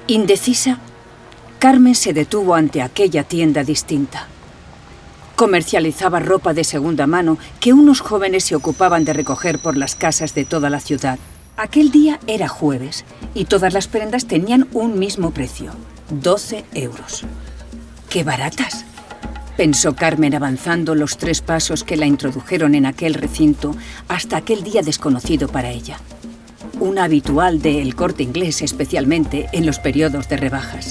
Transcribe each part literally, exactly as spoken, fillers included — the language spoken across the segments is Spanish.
Indecisa, Carmen se detuvo ante aquella tienda distinta. Comercializaba ropa de segunda mano que unos jóvenes se ocupaban de recoger por las casas de toda la ciudad. Aquel día era jueves y todas las prendas tenían un mismo precio, doce euros. ¡Qué baratas!, pensó Carmen avanzando los tres pasos que la introdujeron en aquel recinto hasta aquel día desconocido para ella. Una habitual de El Corte Inglés, especialmente en los periodos de rebajas.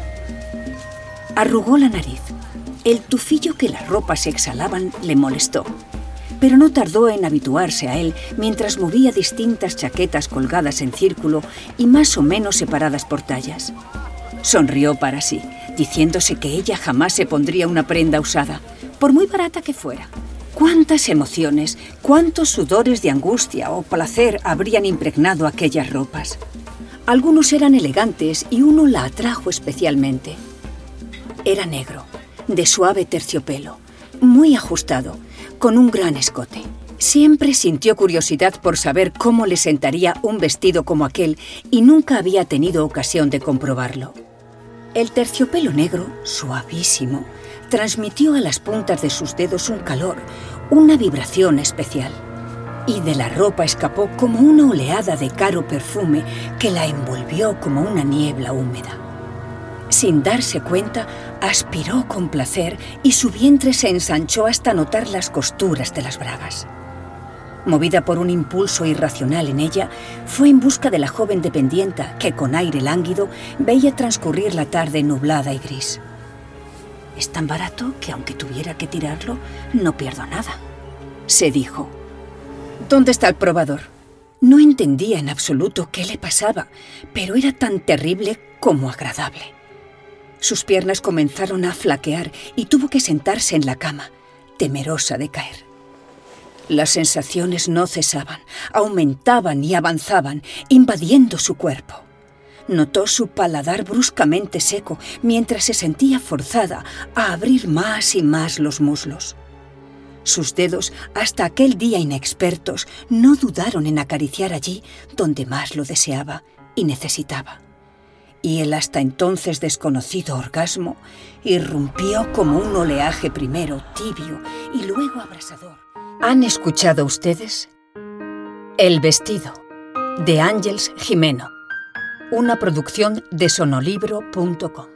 Arrugó la nariz. El tufillo que las ropas exhalaban le molestó, pero no tardó en habituarse a él mientras movía distintas chaquetas colgadas en círculo y más o menos separadas por tallas. Sonrió para sí, diciéndose que ella jamás se pondría una prenda usada, por muy barata que fuera. Cuántas emociones, cuántos sudores de angustia o placer habrían impregnado aquellas ropas. Algunos eran elegantes y uno la atrajo especialmente. Era negro, de suave terciopelo, muy ajustado, con un gran escote. Siempre sintió curiosidad por saber cómo le sentaría un vestido como aquel y nunca había tenido ocasión de comprobarlo. El terciopelo negro, suavísimo, transmitió a las puntas de sus dedos un calor, una vibración especial. Y de la ropa escapó como una oleada de caro perfume que la envolvió como una niebla húmeda. Sin darse cuenta, aspiró con placer y su vientre se ensanchó hasta notar las costuras de las bragas. Movida por un impulso irracional en ella, fue en busca de la joven dependienta que, con aire lánguido, veía transcurrir la tarde nublada y gris. «Es tan barato que, aunque tuviera que tirarlo, no pierdo nada», se dijo. «¿Dónde está el probador?». No entendía en absoluto qué le pasaba, pero era tan terrible como agradable. Sus piernas comenzaron a flaquear y tuvo que sentarse en la cama, temerosa de caer. Las sensaciones no cesaban, aumentaban y avanzaban, invadiendo su cuerpo. Notó su paladar bruscamente seco mientras se sentía forzada a abrir más y más los muslos. Sus dedos, hasta aquel día inexpertos, no dudaron en acariciar allí donde más lo deseaba y necesitaba. Y el hasta entonces desconocido orgasmo irrumpió como un oleaje primero tibio y luego abrasador. ¿Han escuchado ustedes? El vestido, de Ángeles Gimeno, una producción de sonolibro punto com.